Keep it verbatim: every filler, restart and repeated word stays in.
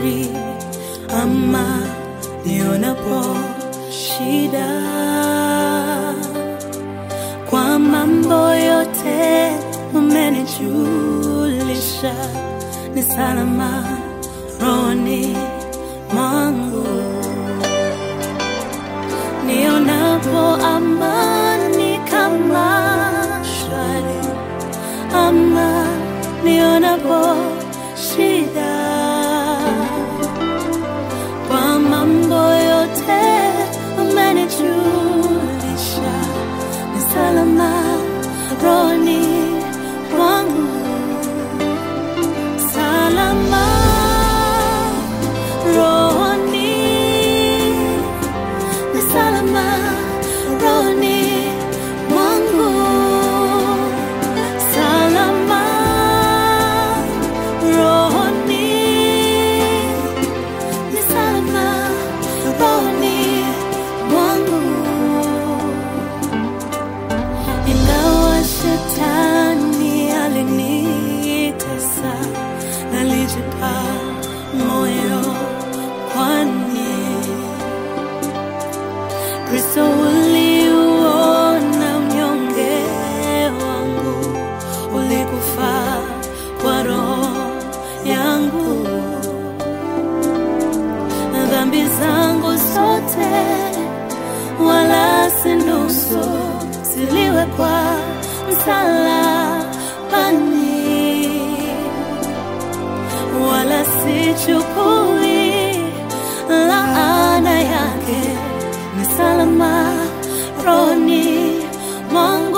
shwari ama nionapo shida. Kwa mambo yote umenijulisha, ni salama rohoni mwangu. Nionapo amani kama shwari ama nionapo shida. Kwa mambo yote umenijulisha, ni salama rohoni mwangu. Salama rohoni, ni salama rohoni mwangu. Salama rohoni, ni salama rohoni mwangu. Ingawa shetani alinitesa, nalijipa moyo kwani Kristo uliuona unyonge wangu, ulikufa kwa roho yangu. Dhambi zangu zote wala si nusu, ziliwekwa msalabani, wala sichukui laana yake, ni salama rohoni mwangu.